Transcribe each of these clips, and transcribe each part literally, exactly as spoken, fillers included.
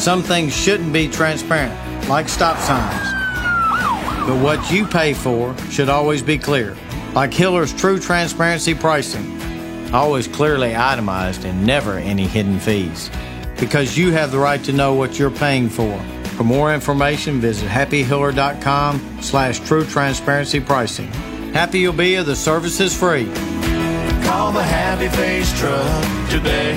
Some things shouldn't be transparent, like stop signs. But what you pay for should always be clear, like Hiller's True Transparency Pricing. Always clearly itemized and never any hidden fees. Because you have the right to know what you're paying for. For more information, visit happy hiller dot com slash true transparency pricing. Happy you'll be if the service is free. Call the Happy Face Truck today.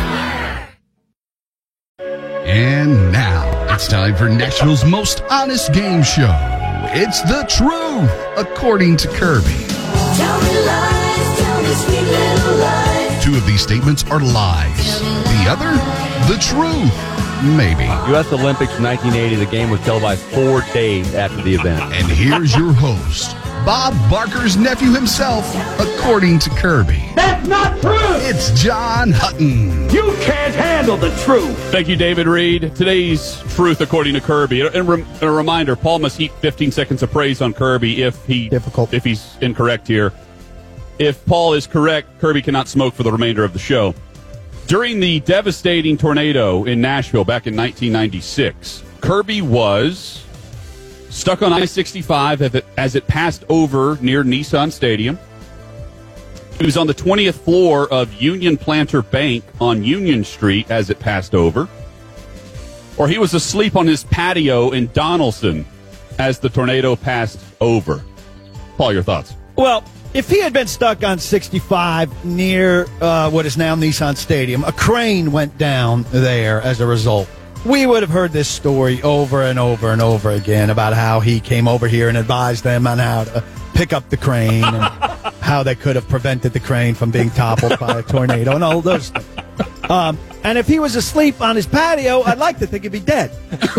And now it's time for Nashville's most honest game show. It's The Truth, according to Kirby. Tell me lies, tell me sweet little lies. Two of these statements are lies. The other, the truth. Maybe. U S Olympics nineteen eighty, the game was televised four days after the event. And here's your host, Bob Barker's nephew himself, according to Kirby. That's not true! It's John Hutton. You can't handle the truth! Thank you, David Reed. Today's Truth, according to Kirby. And a, a reminder, Paul must heap fifteen seconds of praise on Kirby if he Difficult. if he's incorrect here. If Paul is correct, Kirby cannot smoke for the remainder of the show. During the devastating tornado in Nashville back in nineteen ninety-six, Kirby was stuck on I sixty-five as it, as it passed over near Nissan Stadium. He was on the twentieth floor of Union Planter Bank on Union Street as it passed over. Or he was asleep on his patio in Donaldson as the tornado passed over. Paul, your thoughts? Well, if he had been stuck on sixty-five near uh, what is now Nissan Stadium, a crane went down there as a result. We would have heard this story over and over and over again about how he came over here and advised them on how to pick up the crane and how they could have prevented the crane from being toppled by a tornado and all those things. Um, and if he was asleep on his patio, I'd like to think he'd be dead.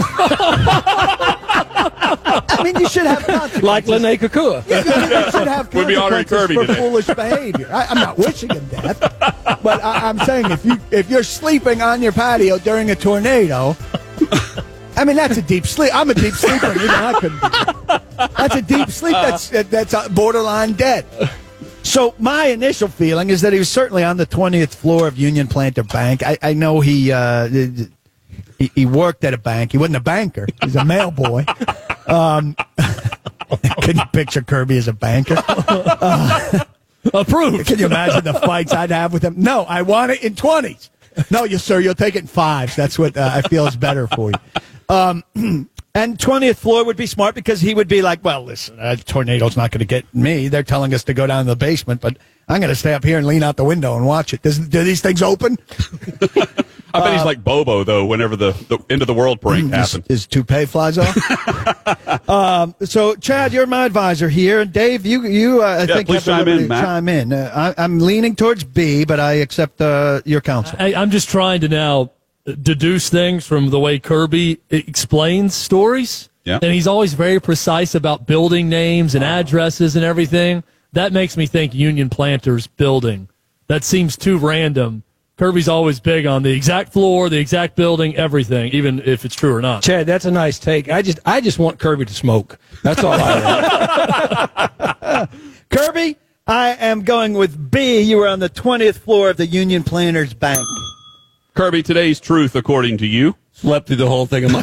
I mean, you should have consequences. Like Lene Kakua. Yeah, you should have We'd be honoring consequences Kirby for today. foolish behavior. I, I'm not wishing him death, but I, I'm saying if you if you're sleeping on your patio during a tornado, I mean that's a deep sleep. I'm a deep sleeper. Even I couldn't do that. That's a deep sleep. That's that's uh, borderline dead. So my initial feeling is that he was certainly on the twentieth floor of Union Planter Bank. I, I know he, uh, he he worked at a bank. He wasn't a banker. He's a mail boy. Um, can you picture Kirby as a banker? Uh, Approved. Can you imagine the fights I'd have with him? No, I want it in twenties. No, you sir, you'll take it in fives. That's what uh, I feel is better for you. Um, and twentieth floor would be smart because he would be like, well, listen, a tornado's not going to get me. They're telling us to go down to the basement, but I'm going to stay up here and lean out the window and watch it. Does, do these things open? I bet he's like Bobo, though, whenever the, the end of the world break His, happened. his toupee flies off. um, so, Chad, you're my advisor here, and Dave, you you uh, I Yeah, think please have the chime liberty in, to Matt. chime in. Uh, I, I'm leaning towards B, but I accept uh, your counsel. I, I'm just trying to now deduce things from the way Kirby explains stories. Yeah. And he's always very precise about building names and addresses and everything. That makes me think Union Planters building. That seems too random. Kirby's always big on the exact floor, the exact building, everything, even if it's true or not. Chad, that's a nice take. I just I just want Kirby to smoke. That's all I want. Kirby, I am going with B. You were on the twentieth floor of the Union Planters Bank. Kirby, today's Truth, according to you. Slept through the whole thing of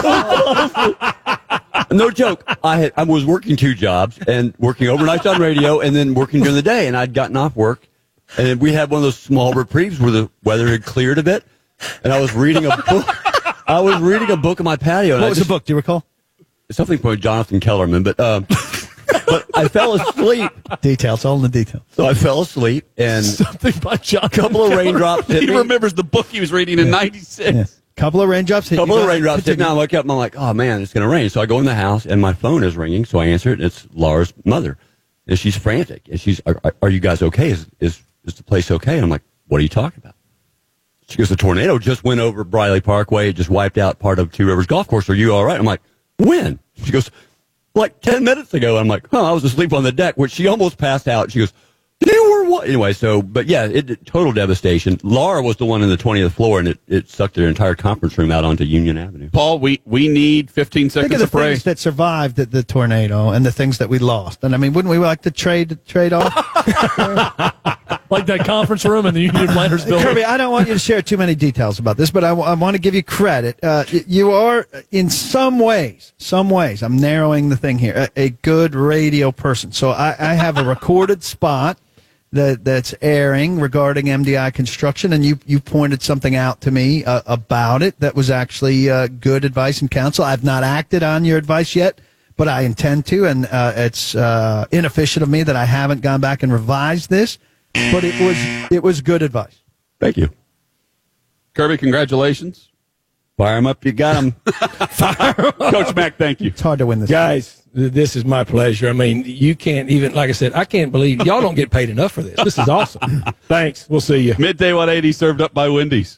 my No joke. I had I was working two jobs and working overnights on radio and then working during the day, and I'd gotten off work. And we had one of those small reprieves where the weather had cleared a bit, and I was reading a book. I was reading a book on my patio. And What I was just, the book? Do you recall? Something from Jonathan Kellerman, but um, but I fell asleep. Details, all in the details. So I fell asleep, and Something by John. a couple of raindrops hit He me. remembers the book he was reading in ninety-six. Yes. Couple of raindrops hit A couple you. of raindrops hit me. Continue. I wake up and I'm like, oh man, it's going to rain. So I go in the house and my phone is ringing. So I answer it. And it's Laura's mother, and she's frantic. And she's, are, are you guys okay? Is is is the place okay? And I'm like, what are you talking about? She goes, the tornado just went over Briley Parkway. It just wiped out part of Two Rivers Golf Course. Are you all right? I'm like, when? She goes, like ten minutes ago. I'm like, huh, I was asleep on the deck, which she almost passed out. She goes, you were what? Anyway, so, but yeah, it, it total devastation. Laura was the one in the twentieth floor, and it, it sucked their entire conference room out onto Union Avenue. Paul, we, we need fifteen Think seconds of the of praise. things that survived the, the tornado and the things that we lost. And I mean, wouldn't we like to trade trade off? like that conference room in the Union Planters building. Kirby, I don't want you to share too many details about this, but I, w- I want to give you credit. Uh, y- you are, in some ways, some ways, I'm narrowing the thing here, a, a good radio person. So I, I have a recorded spot that that's airing regarding M D I construction, and you you pointed something out to me uh, about it that was actually uh, good advice and counsel. I've not acted on your advice yet, but I intend to, and uh, it's uh, inefficient of me that I haven't gone back and revised this. But it was it was good advice. Thank you. Kirby, congratulations. Fire them up, you got them. Coach Mack, thank you. It's hard to win this. Guys, th- this is my pleasure. I mean, you can't even, like I said, I can't believe y'all don't get paid enough for this. This is awesome. Thanks. We'll see you. Midday one eighty served up by Wendy's.